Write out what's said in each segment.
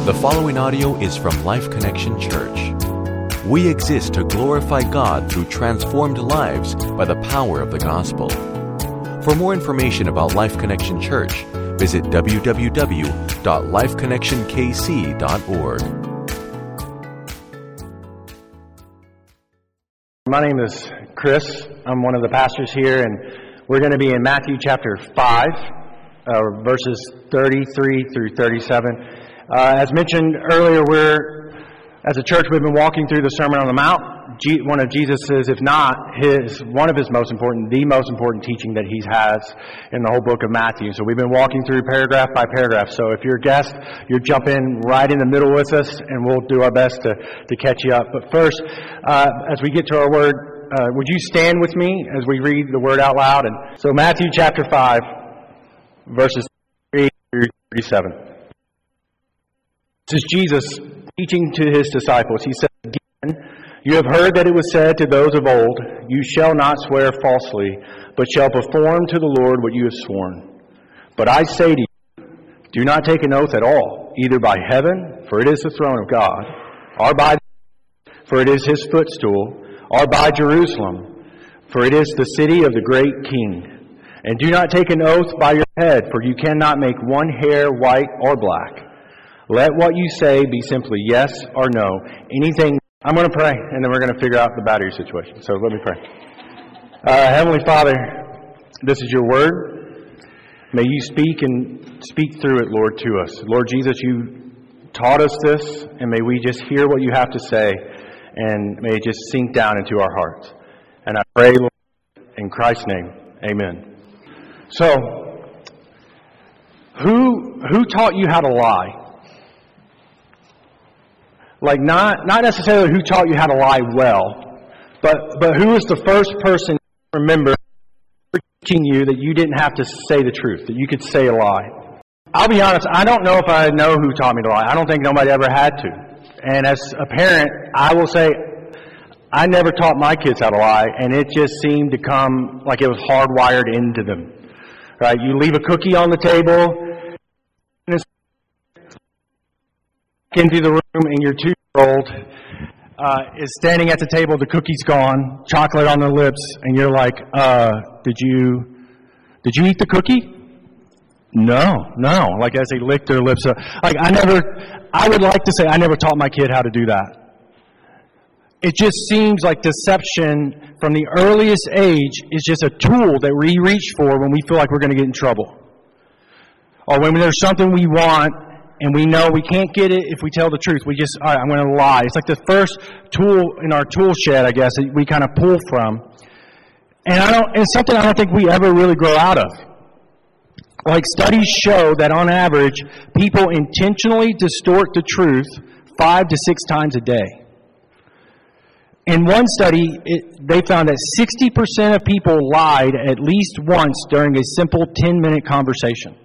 The following audio is from Life Connection Church. We exist to glorify God through transformed lives by the power of the gospel. For more information about Life Connection Church, visit www.lifeconnectionkc.org. My name is Chris. I'm one of the pastors here, and we're going to be in Matthew chapter 5, verses 33 through 37. As mentioned earlier, as a church, we've been walking through the Sermon on the Mount. One of Jesus's, if not one of his most important teaching that he has in the whole book of Matthew. So we've been walking through paragraph by paragraph. So if you're a guest, you jump in right in the middle with us, and we'll do our best to catch you up. But first, as we get to our word, would you stand with me as we read the word out loud? And so Matthew chapter 5, verses 3 through 37. This is Jesus teaching to his disciples. He said, "Again, you have heard that it was said to those of old, 'You shall not swear falsely, but shall perform to the Lord what you have sworn.' But I say to you, do not take an oath at all, either by heaven, for it is the throne of God, or by the earth, for it is his footstool, or by Jerusalem, for it is the city of the great King. And do not take an oath by your head, for you cannot make one hair white or black. Let what you say be simply yes or no. Anything." I'm going to pray, and then we're going to figure out the battery situation. So let me pray. Heavenly Father, this is your word. May you speak through it, Lord, to us. Lord Jesus, you taught us this, and may we just hear what you have to say, and may it just sink down into our hearts. And I pray, Lord, in Christ's name, amen. So, who taught you how to lie? Like, not necessarily who taught you how to lie well, but who was the first person you remember teaching you that you didn't have to say the truth, that you could say a lie? I'll be honest, I don't know if I know who taught me to lie. I don't think nobody ever had to. And as a parent, I will say, I never taught my kids how to lie, and it just seemed to come like it was hardwired into them. Right? You leave a cookie on the table, into the room, and your 2-year-old is standing at the table, the cookie's gone, chocolate on their lips, and you're like, did you eat the cookie? No, like as they lick their lips up. Like I would like to say I never taught my kid how to do that. It just seems like deception from the earliest age is just a tool that we reach for when we feel like we're going to get in trouble. Or when there's something we want, and we know we can't get it if we tell the truth. We just, all right, I'm going to lie. It's like the first tool in our tool shed, I guess, that we kind of pull from. And it's something I don't think we ever really grow out of. Like studies show that on average, people intentionally distort the truth 5 to 6 times a day. In one study, they found that 60% of people lied at least once during a simple 10-minute conversation.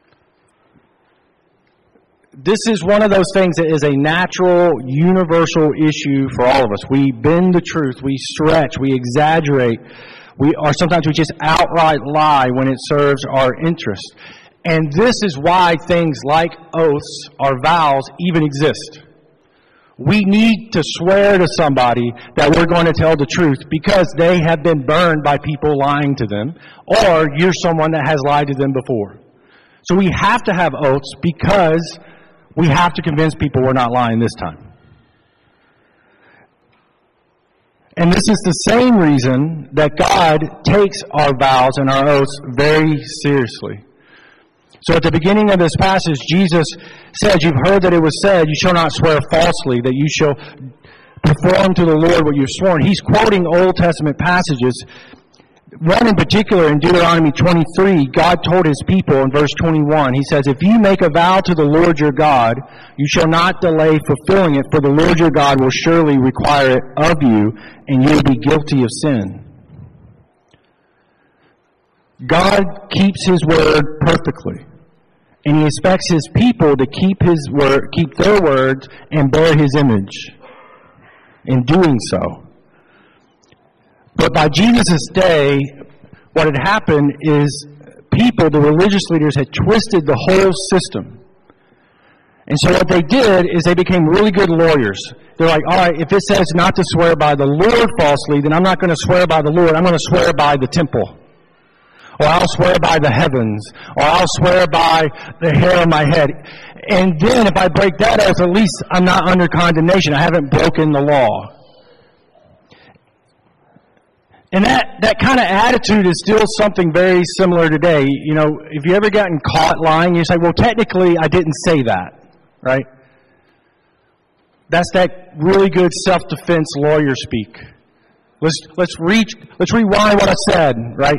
This is one of those things that is a natural, universal issue for all of us. We bend the truth, we stretch, we exaggerate, or sometimes we just outright lie when it serves our interest. And this is why things like oaths or vows even exist. We need to swear to somebody that we're going to tell the truth because they have been burned by people lying to them, or you're someone that has lied to them before. So we have to have oaths because we have to convince people we're not lying this time. And this is the same reason that God takes our vows and our oaths very seriously. So at the beginning of this passage, Jesus said, "You've heard that it was said, 'You shall not swear falsely, that you shall perform to the Lord what you've sworn.'" He's quoting Old Testament passages. One in particular, in Deuteronomy 23, God told his people in verse 21, he says, "If you make a vow to the Lord your God, you shall not delay fulfilling it, for the Lord your God will surely require it of you, and you will be guilty of sin." God keeps his word perfectly, and he expects his people to keep his word, keep their words, and bear his image in doing so. But by Jesus' day, what had happened is the religious leaders had twisted the whole system. And so what they did is they became really good lawyers. They're like, all right, if it says not to swear by the Lord falsely, then I'm not going to swear by the Lord. I'm going to swear by the temple. Or I'll swear by the heavens. Or I'll swear by the hair on my head. And then if I break that oath, at least I'm not under condemnation. I haven't broken the law. And that kind of attitude is still something very similar today. You know, if you ever gotten caught lying, you say, well, technically I didn't say that. Right? That's that really good self-defense lawyer speak. Let's rewind what I said, right?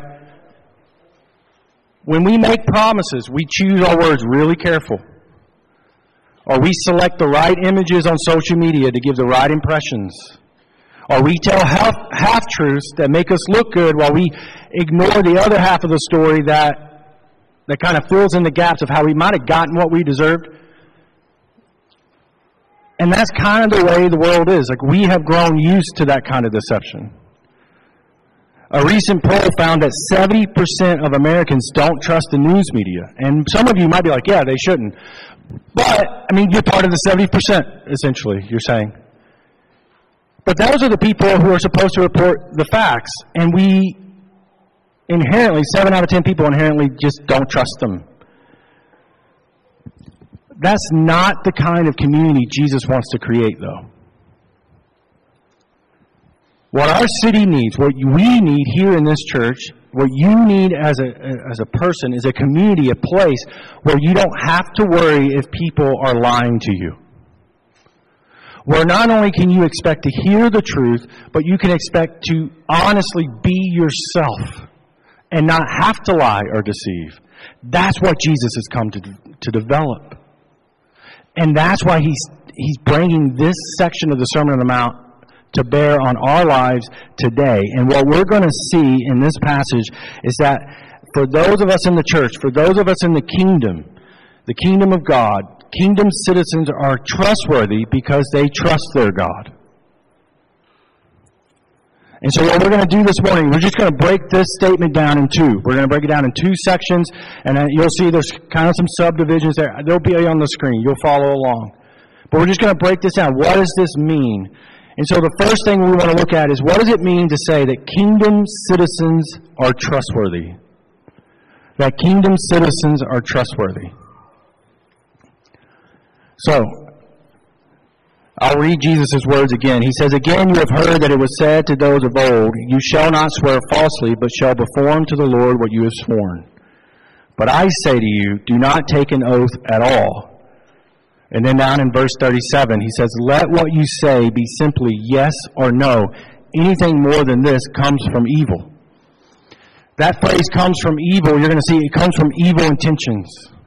When we make promises, we choose our words really careful. Or we select the right images on social media to give the right impressions. Or we tell half-truths that make us look good while we ignore the other half of the story that kind of fills in the gaps of how we might have gotten what we deserved. And that's kind of the way the world is. Like, we have grown used to that kind of deception. A recent poll found that 70% of Americans don't trust the news media. And some of you might be like, yeah, they shouldn't. But, I mean, you're part of the 70%, essentially, you're saying. But those are the people who are supposed to report the facts. And we inherently, 7 out of 10 people inherently just don't trust them. That's not the kind of community Jesus wants to create, though. What our city needs, what we need here in this church, what you need as a person is a community, a place where you don't have to worry if people are lying to you. Where not only can you expect to hear the truth, but you can expect to honestly be yourself and not have to lie or deceive. That's what Jesus has come to develop. And that's why he's bringing this section of the Sermon on the Mount to bear on our lives today. And what we're going to see in this passage is that for those of us in the church, for those of us in the kingdom of God, kingdom citizens are trustworthy because they trust their God. And so what we're going to do this morning, we're just going to break this statement down in two. We're going to break it down in two sections, and you'll see there's kind of some subdivisions there. They'll be on the screen. You'll follow along. But we're just going to break this down. What does this mean? And so the first thing we want to look at is, what does it mean to say that kingdom citizens are trustworthy? That kingdom citizens are trustworthy. So, I'll read Jesus' words again. He says, "Again, you have heard that it was said to those of old, you shall not swear falsely, but shall perform to the Lord what you have sworn. But I say to you, do not take an oath at all." And then down in verse 37, he says, "Let what you say be simply yes or no. Anything more than this comes from evil." That phrase comes from evil. You're going to see it comes from evil intentions.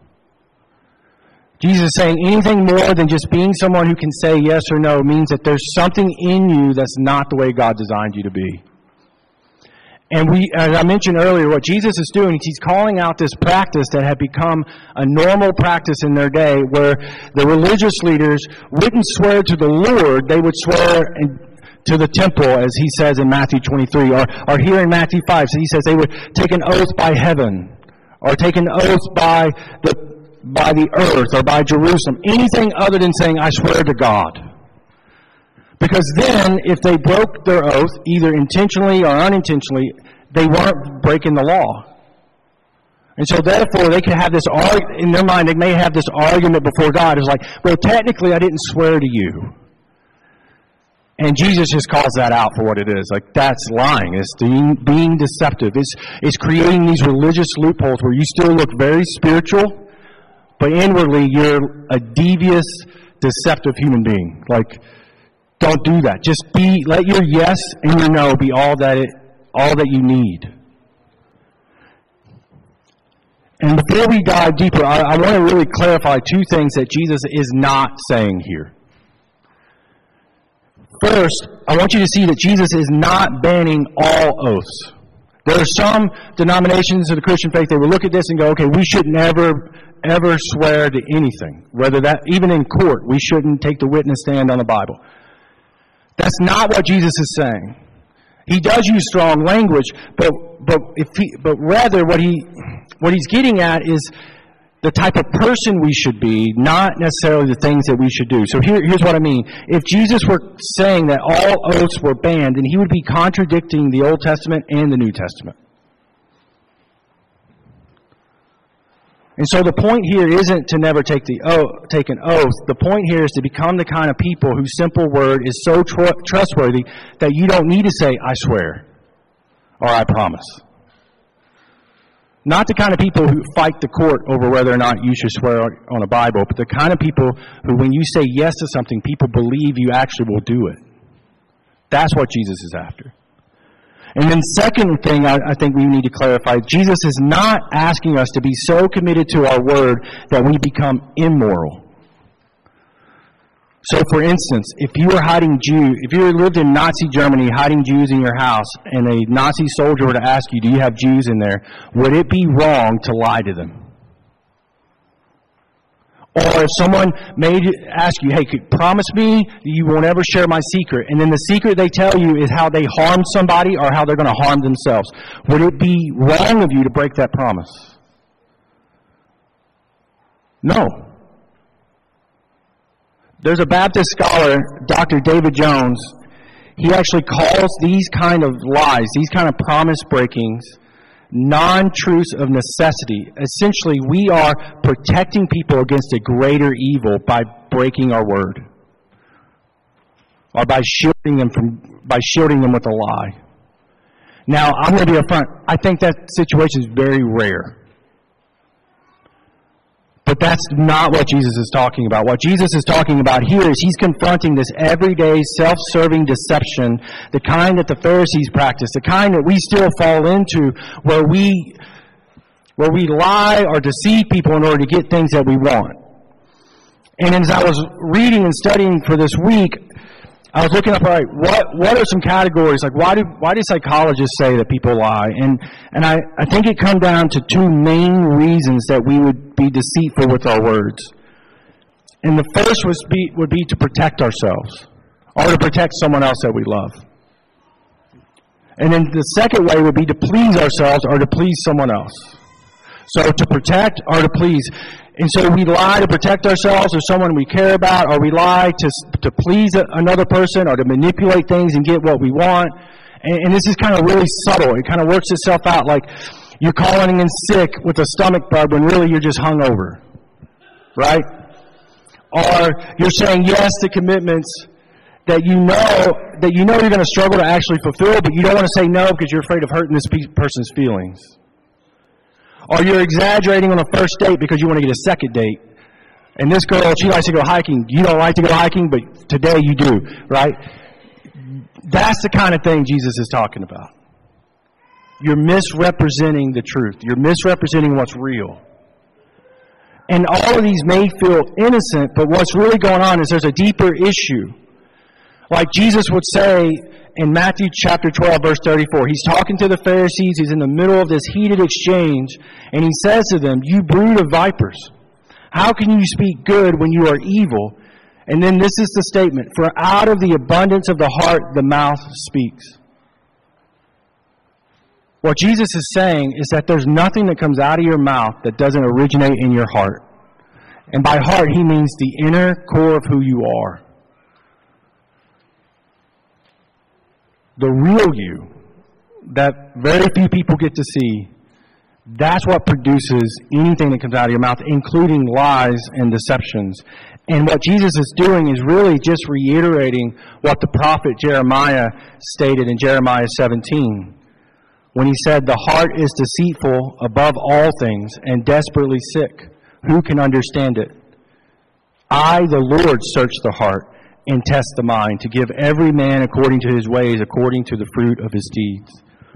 Jesus is saying anything more than just being someone who can say yes or no means that there's something in you that's not the way God designed you to be. And as I mentioned earlier, what Jesus is doing is he's calling out this practice that had become a normal practice in their day, where the religious leaders wouldn't swear to the Lord, they would swear to the temple, as he says in Matthew 23, or here in Matthew 5, so he says they would take an oath by heaven, or take an oath by the earth, or by Jerusalem, anything other than saying, "I swear to God." Because then, if they broke their oath, either intentionally or unintentionally, they weren't breaking the law. And so therefore, they could have this in their mind, they may have this argument before God. It's like, well, technically I didn't swear to you. And Jesus just calls that out for what it is. Like, that's lying. It's being deceptive. It's creating these religious loopholes where you still look very spiritual, but inwardly you're a devious, deceptive human being. Like, don't do that. Just let your yes and your no be all that you need. And before we dive deeper, I want to really clarify two things that Jesus is not saying here. First, I want you to see that Jesus is not banning all oaths. There are some denominations of the Christian faith, they will look at this and go, okay, we should never, ever swear to anything. Whether that, even in court, we shouldn't take the witness stand on the Bible. That's not what Jesus is saying. He does use strong language, but rather what he's getting at is the type of person we should be, not necessarily the things that we should do. So here's what I mean. If Jesus were saying that all oaths were banned, then he would be contradicting the Old Testament and the New Testament. And so the point here isn't to never take an oath. The point here is to become the kind of people whose simple word is so trustworthy that you don't need to say, I swear, or I promise. Not the kind of people who fight the court over whether or not you should swear on a Bible, but the kind of people who, when you say yes to something, people believe you actually will do it. That's what Jesus is after. And then second thing I think we need to clarify, Jesus is not asking us to be so committed to our word that we become immoral. So for instance, if you lived in Nazi Germany hiding Jews in your house and a Nazi soldier were to ask you, do you have Jews in there, would it be wrong to lie to them? Or if someone ask you, hey, promise me that you won't ever share my secret, and then the secret they tell you is how they harmed somebody or how they're going to harm themselves, would it be wrong of you to break that promise? No. There's a Baptist scholar, Dr. David Jones. He actually calls these kind of lies, these kind of promise breakings, non-truths of necessity. Essentially, we are protecting people against a greater evil by breaking our word, or by shielding them with a lie. Now, I'm going to be upfront. I think that situation is very rare. But that's not what Jesus is talking about. What Jesus is talking about here is he's confronting this everyday self-serving deception, the kind that the Pharisees practiced, the kind that we still fall into, where we lie or deceive people in order to get things that we want. And as I was reading and studying for this week, I was looking up, all right, what are some categories? Like, why do psychologists say that people lie? And I think it comes down to two main reasons that we would be deceitful with our words. And the first would be to protect ourselves, or to protect someone else that we love. And then the second way would be to please ourselves or to please someone else. So to protect or to please. And so we lie to protect ourselves or someone we care about, or we lie to please another person or to manipulate things and get what we want. And this is kind of really subtle. It kind of works itself out like you're calling in sick with a stomach bug when really you're just hungover. Right? Or you're saying yes to commitments that you know you're going to struggle to actually fulfill, but you don't want to say no because you're afraid of hurting this person's feelings. Or you're exaggerating on a first date because you want to get a second date. And this girl, she likes to go hiking. You don't like to go hiking, but today you do, right? That's the kind of thing Jesus is talking about. You're misrepresenting the truth. You're misrepresenting what's real. And all of these may feel innocent, but what's really going on is there's a deeper issue. Like Jesus would say in Matthew chapter 12, verse 34, he's talking to the Pharisees, he's in the middle of this heated exchange, and he says to them, you brood of vipers, how can you speak good when you are evil? And then this is the statement, for out of the abundance of the heart, the mouth speaks. What Jesus is saying is that there's nothing that comes out of your mouth that doesn't originate in your heart. And by heart, he means the inner core of who you are. The real you, that very few people get to see, that's what produces anything that comes out of your mouth, including lies and deceptions. And what Jesus is doing is really just reiterating what the prophet Jeremiah stated in Jeremiah 17, when he said, the heart is deceitful above all things and desperately sick. Who can understand it? I, the Lord, search the heart and test the mind, to give every man according to his ways, according to the fruit of his deeds.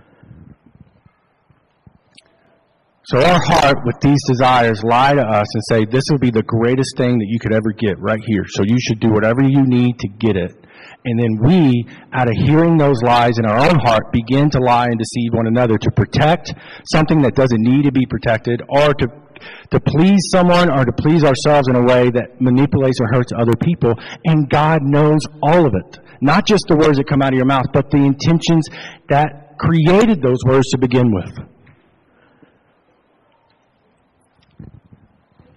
So our heart, with these desires, lie to us and say, this will be the greatest thing that you could ever get right here, so you should do whatever you need to get it. And then we, out of hearing those lies in our own heart, begin to lie and deceive one another to protect something that doesn't need to be protected, or to please someone or to please ourselves in a way that manipulates or hurts other people. And God knows all of it. Not just the words that come out of your mouth, but the intentions that created those words to begin with.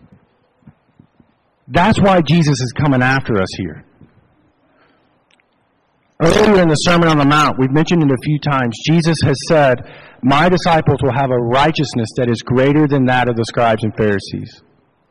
That's why Jesus is coming after us here. Earlier in the Sermon on the Mount, we've mentioned it a few times, Jesus has said, my disciples will have a righteousness that is greater than that of the scribes and Pharisees.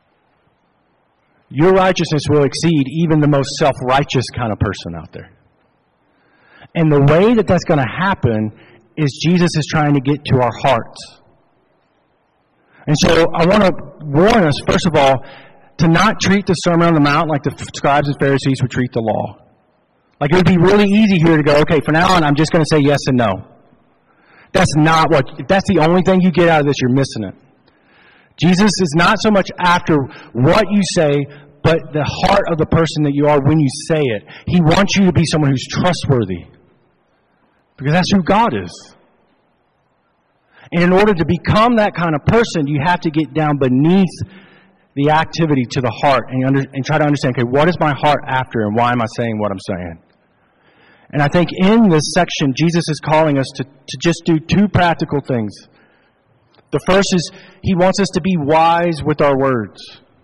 Your righteousness will exceed even the most self-righteous kind of person out there. And the way that that's going to happen is Jesus is trying to get to our hearts. And so I want to warn us, first of all, to not treat the Sermon on the Mount like the scribes and Pharisees would treat the law. Like it would be really easy here to go, okay, from now on I'm just going to say yes and no. That's not what, if that's the only thing you get out of this, you're missing it. Jesus is not so much after what you say, but the heart of the person that you are when you say it. He wants you to be someone who's trustworthy. Because that's who God is. And in order to become that kind of person, you have to get down beneath the activity to the heart and try to understand, okay, what is my heart after and why am I saying what I'm saying? And I think in this section, Jesus is calling us to just do two practical things. The first is He wants us to be wise with our words.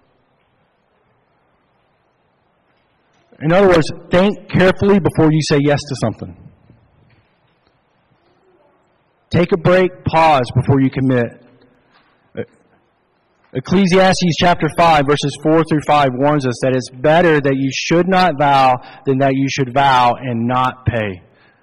In other words, think carefully before you say yes to something. Take a break, pause before you commit. Ecclesiastes chapter 5, verses 4 through 5 warns us that it's better that you should not vow than that you should vow and not pay.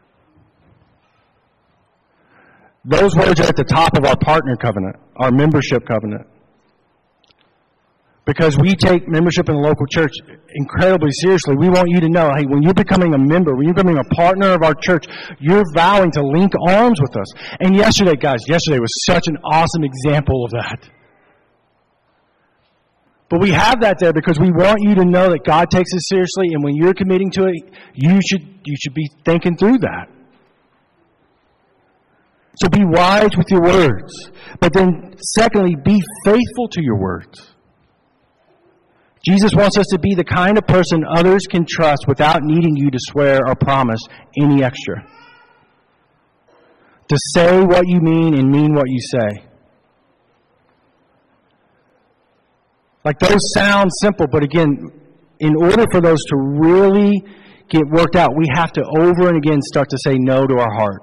Those words are at the top of our partner covenant, our membership covenant. Because we take membership in the local church incredibly seriously. We want you to know, hey, when you're becoming a member, when you're becoming a partner of our church, you're vowing to link arms with us. And yesterday was such an awesome example of that. But we have that there because we want you to know that God takes it seriously, and when you're committing to it, you should be thinking through that. So be wise with your words. But then, secondly, be faithful to your words. Jesus wants us to be the kind of person others can trust without needing you to swear or promise any extra. To say what you mean and mean what you say. Like those sound simple, but again, in order for those to really get worked out, we have to over and again start to say no to our heart.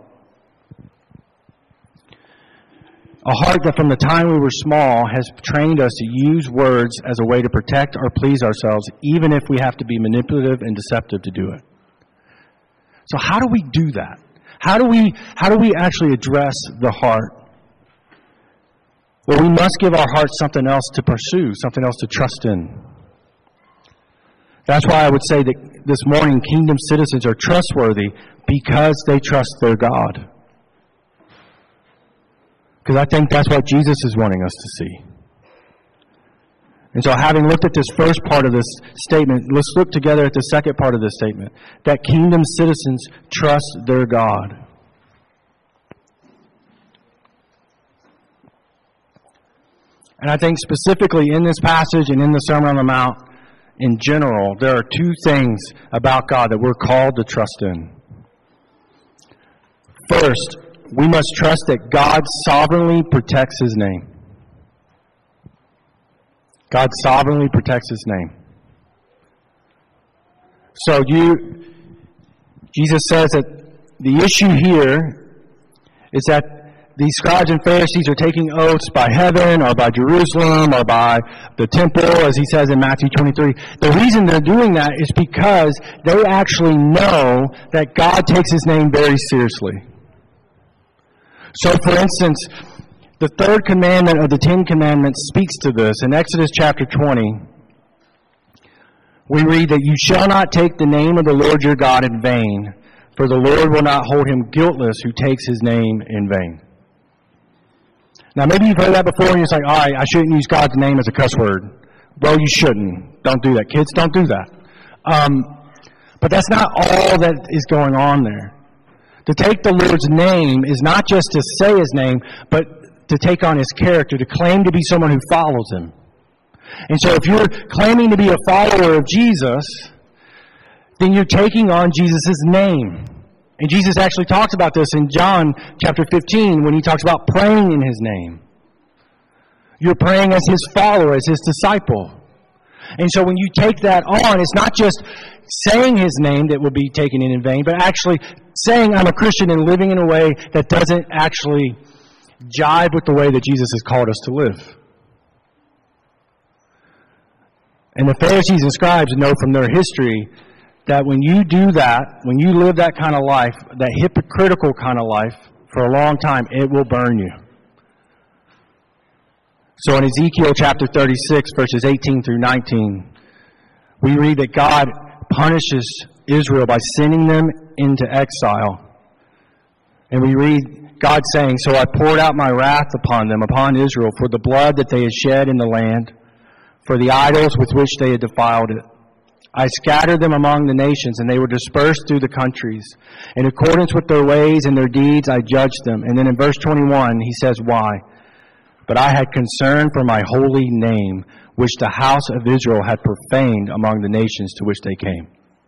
A heart that from the time we were small has trained us to use words as a way to protect or please ourselves, even if we have to be manipulative and deceptive to do it. So how do we do that? How do we actually address the heart? Well, we must give our hearts something else to pursue, something else to trust in. That's why I would say that this morning kingdom citizens are trustworthy because they trust their God. Because I think that's what Jesus is wanting us to see. And so having looked at this first part of this statement, let's look together at the second part of this statement. That kingdom citizens trust their God. And I think specifically in this passage and in the Sermon on the Mount in general, there are two things about God that we're called to trust in. First, we must trust that God sovereignly protects His name. God sovereignly protects His name. So Jesus says that the issue here is that these scribes and Pharisees are taking oaths by heaven or by Jerusalem or by the temple, as He says in Matthew 23. The reason they're doing that is because they actually know that God takes His name very seriously. So, for instance, the third commandment of the Ten Commandments speaks to this. In Exodus chapter 20, we read that you shall not take the name of the Lord your God in vain, for the Lord will not hold him guiltless who takes His name in vain. Now, maybe you've heard that before and you're like, all right, I shouldn't use God's name as a cuss word. Well, you shouldn't. Don't do that. Kids, don't do that. But that's not all that is going on there. To take the Lord's name is not just to say His name, but to take on His character, to claim to be someone who follows Him. And so if you're claiming to be a follower of Jesus, then you're taking on Jesus' name. And Jesus actually talks about this in John chapter 15 when He talks about praying in His name. You're praying as His follower, as His disciple. And so when you take that on, it's not just saying His name that will be taken in vain, but actually saying I'm a Christian and living in a way that doesn't actually jive with the way that Jesus has called us to live. And the Pharisees and scribes know from their history that when you do that, when you live that kind of life, that hypocritical kind of life, for a long time, it will burn you. So in Ezekiel chapter 36, verses 18 through 19, we read that God punishes Israel by sending them into exile. And we read God saying, "So I poured out my wrath upon them, upon Israel, for the blood that they had shed in the land, for the idols with which they had defiled it. I scattered them among the nations, and they were dispersed through the countries. In accordance with their ways and their deeds, I judged them." And then in verse 21, he says, "Why? But I had concern for my holy name, which the house of Israel had profaned among the nations to which they came."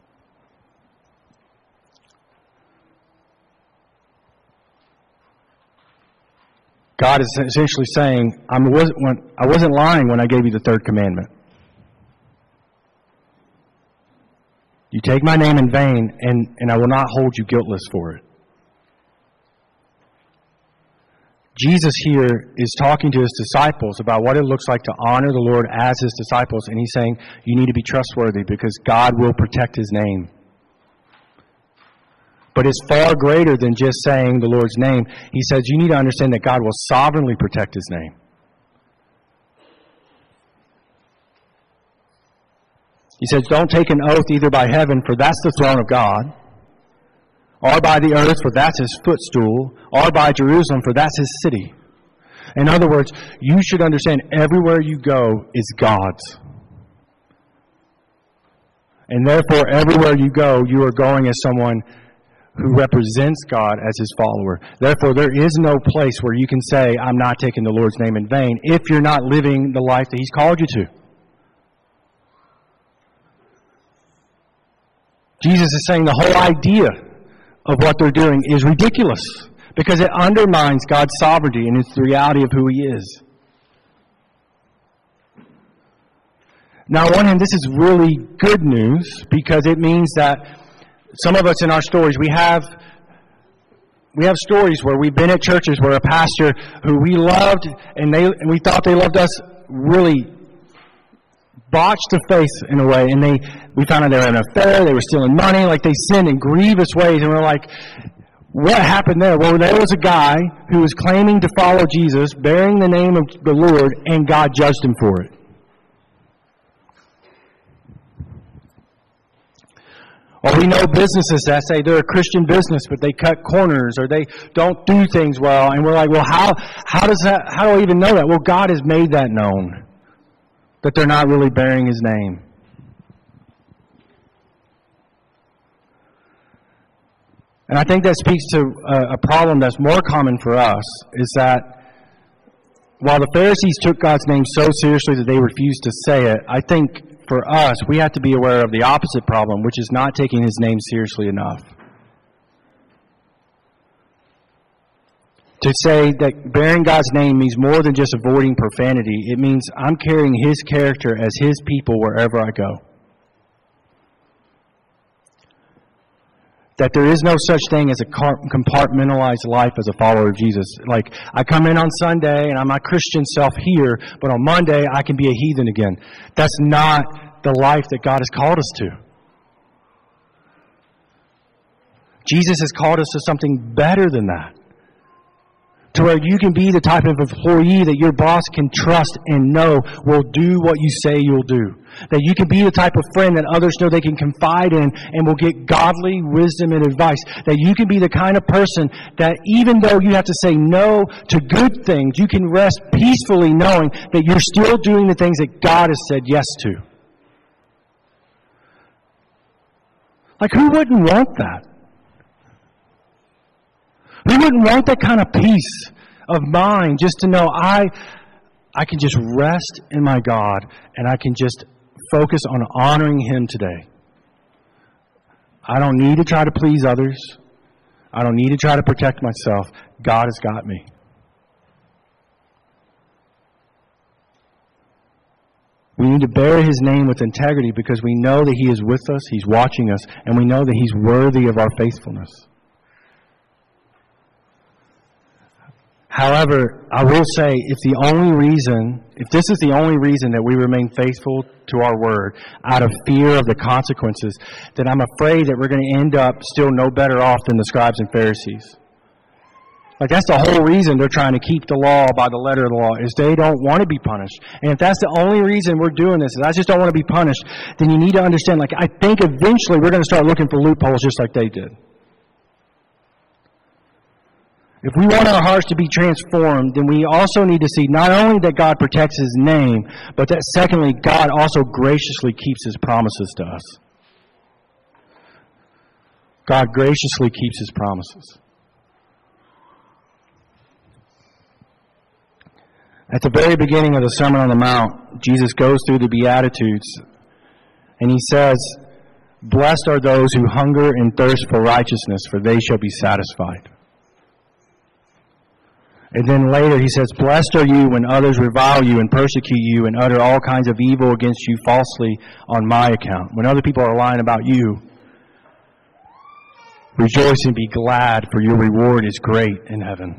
God is essentially saying, I wasn't lying when I gave you the third commandment. You take my name in vain, and I will not hold you guiltless for it. Jesus here is talking to His disciples about what it looks like to honor the Lord as His disciples, and He's saying, you need to be trustworthy because God will protect His name. But it's far greater than just saying the Lord's name. He says you need to understand that God will sovereignly protect His name. He says, don't take an oath either by heaven, for that's the throne of God, or by the earth, for that's His footstool, or by Jerusalem, for that's His city. In other words, you should understand everywhere you go is God's. And therefore, everywhere you go, you are going as someone who represents God as His follower. Therefore, there is no place where you can say, I'm not taking the Lord's name in vain, if you're not living the life that He's called you to. Jesus is saying the whole idea of what they're doing is ridiculous because it undermines God's sovereignty and it's the reality of who He is. Now, on one hand, this is really good news because it means that some of us in our stories, we have stories where we've been at churches where a pastor who we loved and we thought they loved us really botched the faith in a way, and we found out they were in an affair, they were stealing money, like they sinned in grievous ways, and we're like, what happened there? Well, there was a guy who was claiming to follow Jesus, bearing the name of the Lord, and God judged him for it. Or we know businesses that say they're a Christian business, but they cut corners or they don't do things well. And we're like, well, how do I even know that? Well, God has made that known, that they're not really bearing His name. And I think that speaks to a problem that's more common for us, is that while the Pharisees took God's name so seriously that they refused to say it, I think for us, we have to be aware of the opposite problem, which is not taking His name seriously enough. To say that bearing God's name means more than just avoiding profanity. It means I'm carrying His character as His people wherever I go. That there is no such thing as a compartmentalized life as a follower of Jesus. Like, I come in on Sunday and I'm my Christian self here, but on Monday I can be a heathen again. That's not the life that God has called us to. Jesus has called us to something better than that. To where you can be the type of employee that your boss can trust and know will do what you say you'll do. That you can be the type of friend that others know they can confide in and will get godly wisdom and advice. That you can be the kind of person that even though you have to say no to good things, you can rest peacefully knowing that you're still doing the things that God has said yes to. Like, who wouldn't want that? Who wouldn't want that kind of peace of mind just to know I can just rest in my God and I can just focus on honoring Him today. I don't need to try to please others. I don't need to try to protect myself. God has got me. We need to bear His name with integrity because we know that He is with us, He's watching us, and we know that He's worthy of our faithfulness. However, I will say, if this is the only reason that we remain faithful to our word out of fear of the consequences, then I'm afraid that we're going to end up still no better off than the scribes and Pharisees. Like, that's the whole reason they're trying to keep the law by the letter of the law, is they don't want to be punished. And if that's the only reason we're doing this, is I just don't want to be punished, then you need to understand, like, I think eventually we're going to start looking for loopholes just like they did. If we want our hearts to be transformed, then we also need to see not only that God protects His name, but that secondly, God also graciously keeps His promises to us. God graciously keeps His promises. At the very beginning of the Sermon on the Mount, Jesus goes through the Beatitudes, and He says, "Blessed are those who hunger and thirst for righteousness, for they shall be satisfied." And then later He says, "Blessed are you when others revile you and persecute you and utter all kinds of evil against you falsely on my account." When other people are lying about you, rejoice and be glad, for your reward is great in heaven.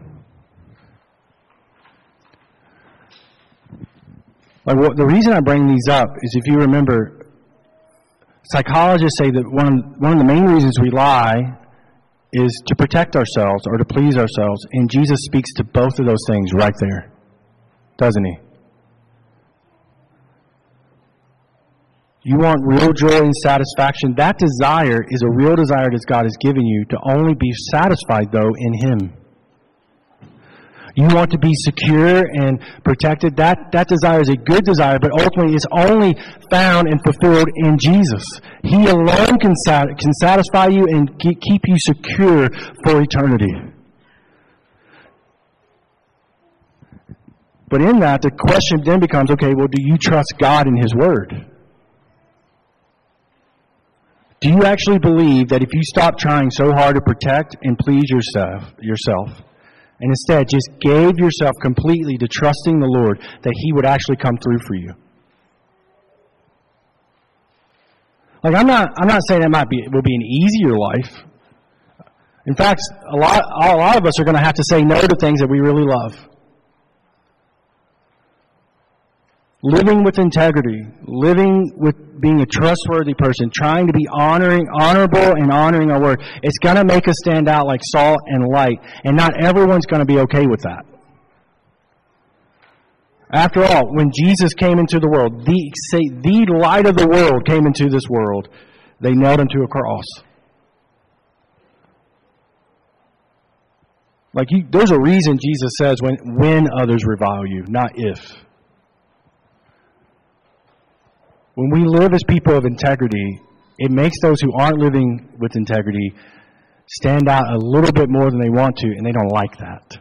The reason I bring these up is, if you remember, psychologists say that one of the main reasons we lie is to protect ourselves or to please ourselves. And Jesus speaks to both of those things right there, doesn't He? You want real joy and satisfaction. That desire is a real desire that God has given you to only be satisfied, though, in Him. You want to be secure and protected. That desire is a good desire, but ultimately it's only found and fulfilled in Jesus. He alone can satisfy you and keep you secure for eternity. But in that, the question then becomes, okay, well, do you trust God and His Word? Do you actually believe that if you stop trying so hard to protect and please yourself, and instead just gave yourself completely to trusting the Lord, that He would actually come through for you? Like, I'm not saying that will be an easier life. In fact, a lot of us are going to have to say no to things that we really love. Living with integrity, living with being a trustworthy person, trying to be honorable and honoring our word, it's going to make us stand out like salt and light, and not everyone's going to be okay with that. After all, when Jesus came into the world, the light of the world came into this world, they nailed Him to a cross. There's a reason Jesus says when others revile you, not if. When we live as people of integrity, it makes those who aren't living with integrity stand out a little bit more than they want to, and they don't like that.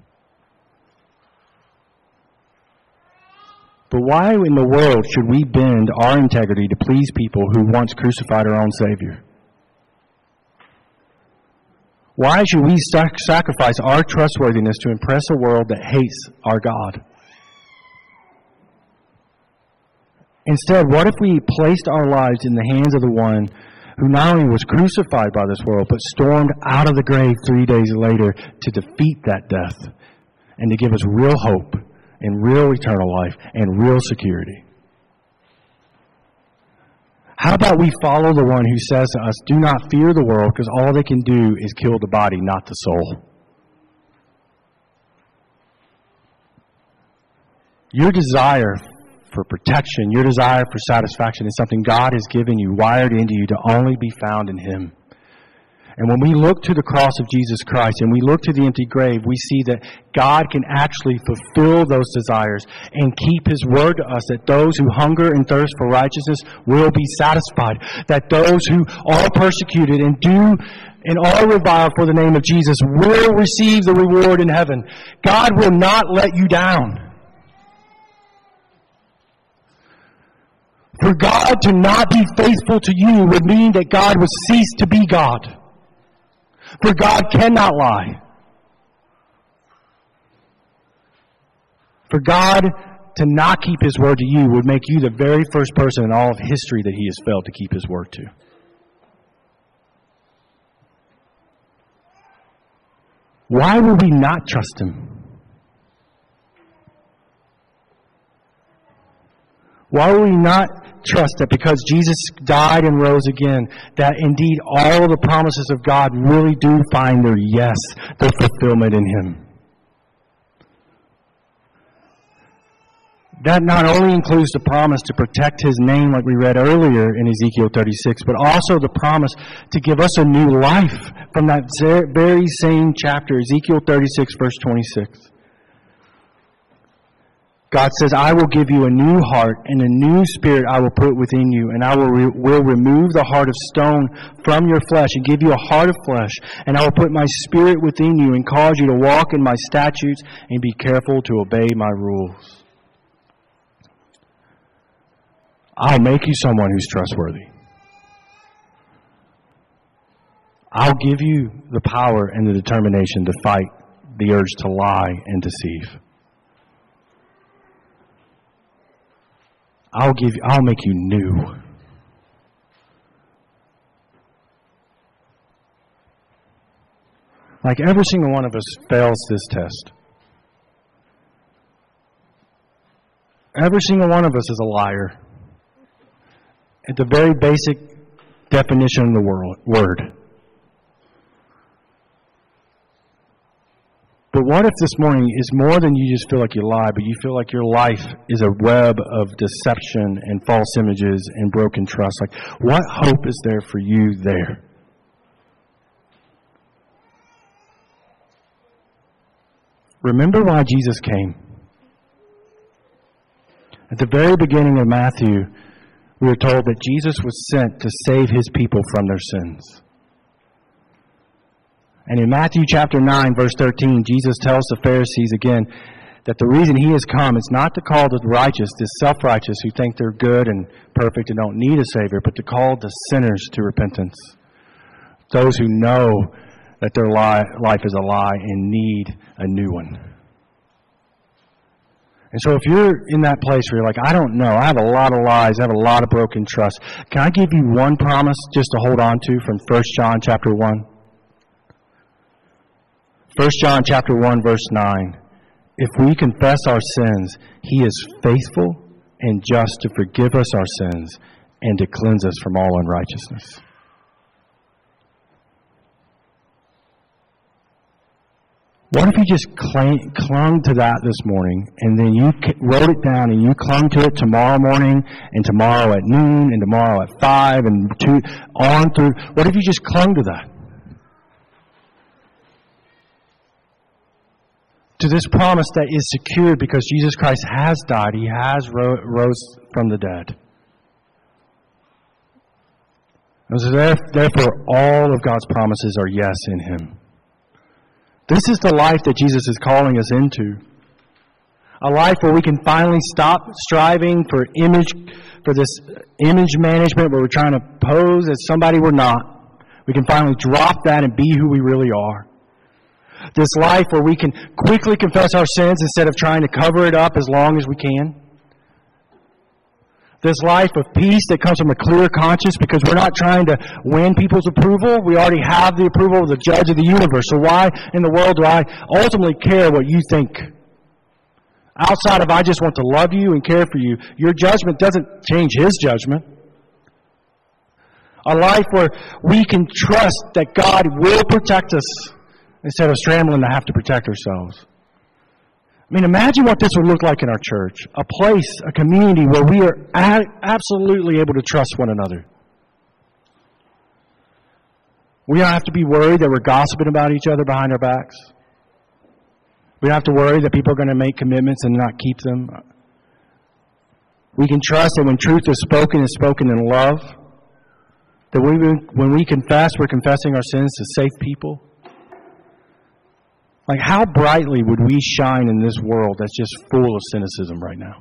But why in the world should we bend our integrity to please people who once crucified our own Savior? Why should we sacrifice our trustworthiness to impress a world that hates our God? Instead, what if we placed our lives in the hands of the one who not only was crucified by this world, but stormed out of the grave 3 days later to defeat that death and to give us real hope and real eternal life and real security? How about we follow the one who says to us, do not fear the world, because all they can do is kill the body, not the soul? Your desire for protection, your desire for satisfaction is something God has given you, wired into you, to only be found in Him. And when we look to the cross of Jesus Christ and we look to the empty grave, we see that God can actually fulfill those desires and keep His word to us, that those who hunger and thirst for righteousness will be satisfied, that those who are persecuted and do and are reviled for the name of Jesus will receive the reward in heaven. God will not let you down. For God to not be faithful to you would mean that God would cease to be God. For God cannot lie. For God to not keep His word to you would make you the very first person in all of history that He has failed to keep His word to. Why would we not trust Him? Why would we not trust that because Jesus died and rose again, that indeed all of the promises of God really do find their yes, their fulfillment in Him? That not only includes the promise to protect His name like we read earlier in Ezekiel 36, but also the promise to give us a new life from that very same chapter, Ezekiel 36, verse 26. God says, I will give you a new heart, and a new spirit I will put within you, and I will remove the heart of stone from your flesh, and give you a heart of flesh, and I will put my spirit within you, and cause you to walk in my statutes, and be careful to obey my rules. I'll make you someone who's trustworthy. I'll give you the power and the determination to fight the urge to lie and deceive. I'll make you new. Like every single one of us fails this test. Every single one of us is a liar. At the very basic definition of the word. But what if this morning is more than you just feel like you lie, but you feel like your life is a web of deception and false images and broken trust? Like, what hope is there for you there? Remember why Jesus came. At the very beginning of Matthew, we are told that Jesus was sent to save His people from their sins. And in Matthew chapter 9, verse 13, Jesus tells the Pharisees again that the reason He has come is not to call the righteous, the self-righteous who think they're good and perfect and don't need a Savior, but to call the sinners to repentance. Those who know that their life is a lie and need a new one. And so if you're in that place where you're like, I don't know, I have a lot of lies, I have a lot of broken trust, can I give you one promise just to hold on to from 1 John chapter 1? 1 John chapter 1, verse 9. If we confess our sins, He is faithful and just to forgive us our sins and to cleanse us from all unrighteousness. What if you just clung to that this morning, and then you wrote it down and you clung to it tomorrow morning and tomorrow at noon and tomorrow at 5 and 2 on through? What if you just clung to that? To this promise that is secured because Jesus Christ has died. He has rose from the dead. And so therefore, all of God's promises are yes in Him. This is the life that Jesus is calling us into. A life where we can finally stop striving for this image management where we're trying to pose as somebody we're not. We can finally drop that and be who we really are. This life where we can quickly confess our sins instead of trying to cover it up as long as we can. This life of peace that comes from a clear conscience because we're not trying to win people's approval. We already have the approval of the judge of the universe. So why in the world do I ultimately care what you think? Outside of I just want to love you and care for you. Your judgment doesn't change His judgment. A life where we can trust that God will protect us instead of scrambling to have to protect ourselves. I mean, imagine what this would look like in our church. A place, a community where we are absolutely able to trust one another. We don't have to be worried that we're gossiping about each other behind our backs. We don't have to worry that people are going to make commitments and not keep them. We can trust that when truth is spoken in love. That when we confess, we're confessing our sins to safe people. Like, how brightly would we shine in this world that's just full of cynicism right now?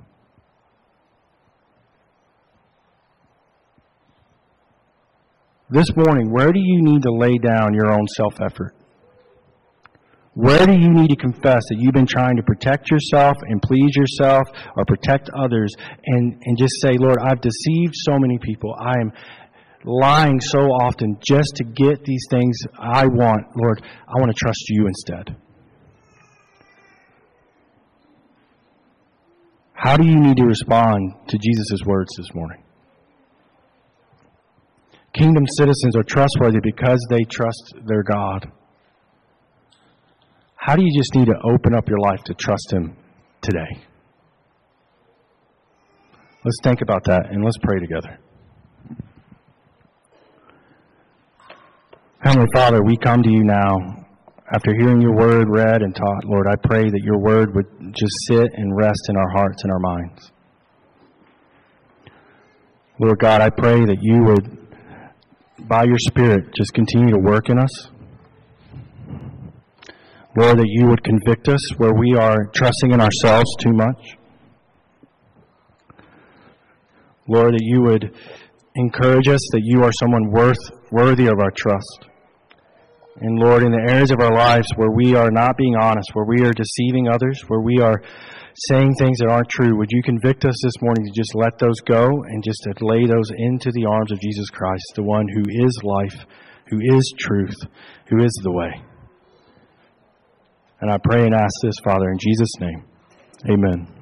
This morning, where do you need to lay down your own self-effort? Where do you need to confess that you've been trying to protect yourself and please yourself or protect others and just say, Lord, I've deceived so many people. I am lying so often just to get these things I want. Lord, I want to trust you instead. How do you need to respond to Jesus' words this morning? Kingdom citizens are trustworthy because they trust their God. How do you just need to open up your life to trust Him today? Let's think about that and let's pray together. Heavenly Father, we come to you now after hearing your word read and taught. Lord, I pray that your word would just sit and rest in our hearts and our minds. Lord God, I pray that you would, by your Spirit, just continue to work in us. Lord, that you would convict us where we are trusting in ourselves too much. Lord, that you would encourage us that you are someone worthy of our trust. And Lord, in the areas of our lives where we are not being honest, where we are deceiving others, where we are saying things that aren't true, would you convict us this morning to just let those go and just to lay those into the arms of Jesus Christ, the one who is life, who is truth, who is the way. And I pray and ask this, Father, in Jesus' name. Amen.